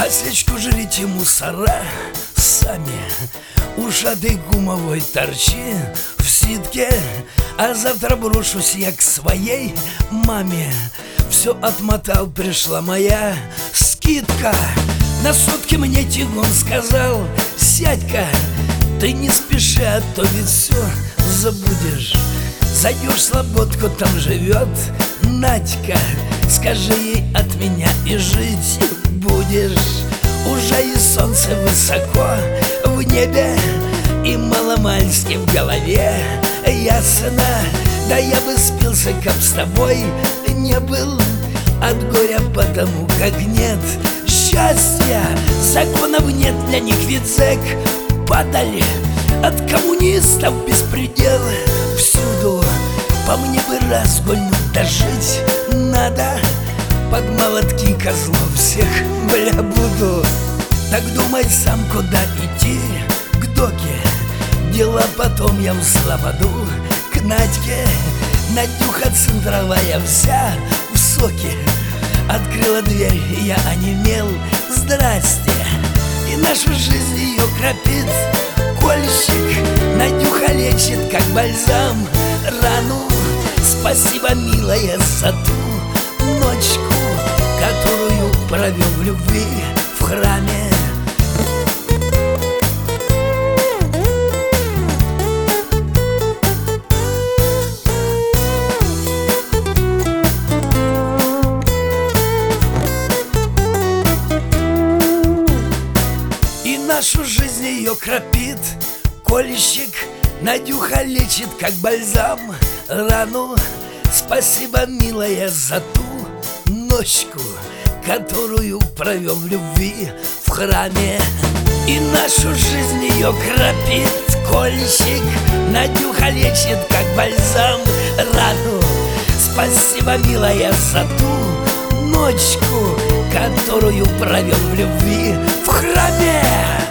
А свечку жрите мусора сами. Уж этой гумовой торчи в ситке. А завтра брошусь я к своей маме. Все отмотал, пришла моя скидка. На сутки мне Тигун сказал: сядь-ка, ты не спеши, а то ведь все забудешь. Зайдешь в слободку, там живет Надька. Скажи ей от меня и жить будешь. Уже и солнце высоко в небе, и маломальски в голове ясно. Да я бы спился, как с тобой не был от горя, потому как нет счастья. Законов нет, для них ведь зэк падали. От коммунистов беспредел всюду. По мне бы разгульнуть, дожить надо. Под молотки козлов всех, бля, буду. Так думай сам, куда идти, к доке. Дела потом я в слободу к Надьке. Надюха центровая вся в соке. Открыла дверь, и я онемел. Здрасте. И нашу жизнь ее кропит кольщик. Надюха лечит, как бальзам, рану. Спасибо, милая, за ту ночку, которую провел в любви в храме. И нашу жизнь ее кропит кольщик. Надюха лечит, как бальзам, рану. Спасибо, милая, за ту ночку, которую провел в любви в храме. И нашу жизнь ее кропит кольщик. Надюха лечит, как бальзам, рану. Спасибо, милая, за ту ночку, которую провел в любви в храме.